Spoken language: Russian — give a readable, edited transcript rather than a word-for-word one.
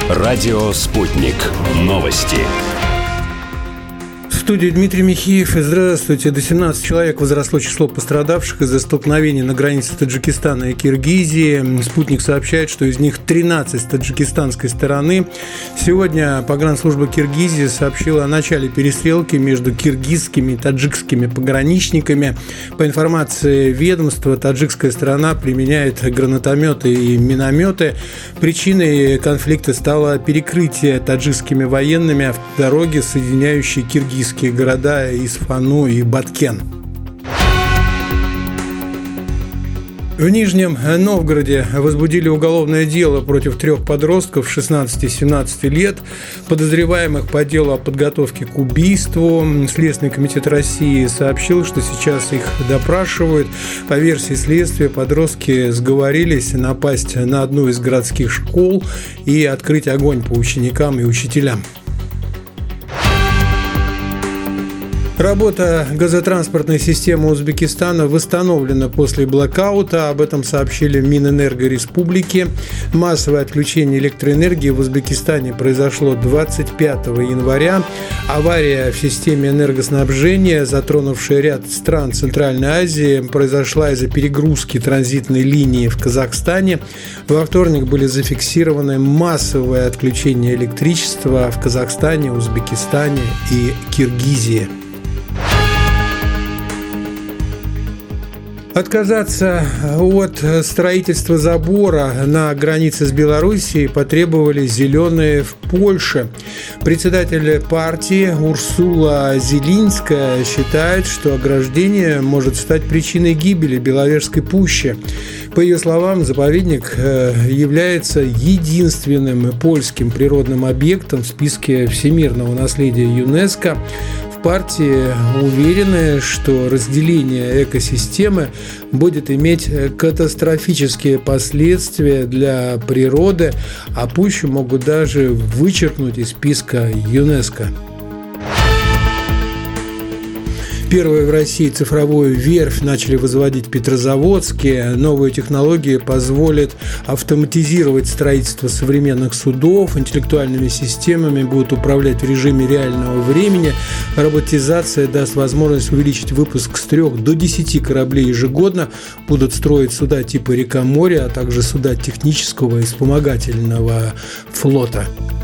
Радио «Спутник». Новости. В студии Дмитрий Михеев. Здравствуйте. До 17 человек возросло число пострадавших из-за столкновений на границе Таджикистана и Киргизии. «Спутник» сообщает, что из них 13 с таджикистанской стороны. Сегодня погранслужба Киргизии сообщила о начале перестрелки между киргизскими и таджикскими пограничниками. По информации ведомства, таджикская сторона применяет гранатометы и минометы. Причиной конфликта стало перекрытие таджикскими военными автодороги, соединяющей киргизские города Исфану и Баткен. В Нижнем Новгороде возбудили уголовное дело против 3 подростков 16 и 17 лет, подозреваемых по делу о подготовке к убийству. Следственный комитет России сообщил, что сейчас их допрашивают. По версии следствия, подростки сговорились напасть на одну из городских школ и открыть огонь по ученикам и учителям. Работа газотранспортной системы Узбекистана восстановлена после блэкаута. Об этом сообщили в Минэнерго Республики. Массовое отключение электроэнергии в Узбекистане произошло 25 января. Авария в системе энергоснабжения, затронувшая ряд стран Центральной Азии, произошла из-за перегрузки транзитной линии в Казахстане. Во вторник были зафиксированы массовое отключение электричества в Казахстане, Узбекистане и Киргизии. Отказаться от строительства забора на границе с Белоруссией потребовали «зеленые» в Польше. Председатель партии Урсула Зелинская считает, что ограждение может стать причиной гибели Беловежской пущи. По ее словам, заповедник является единственным польским природным объектом в списке всемирного наследия ЮНЕСКО. В партии уверены, что разделение экосистемы будет иметь катастрофические последствия для природы, а пущу могут даже вычеркнуть из списка ЮНЕСКО. Первую в России цифровую верфь начали возводить в Петрозаводске. Новые технологии позволят автоматизировать строительство современных судов, интеллектуальными системами будут управлять в режиме реального времени. Роботизация даст возможность увеличить выпуск с 3 до 10 кораблей ежегодно. Будут строить суда типа река-море, а также суда технического и вспомогательного флота.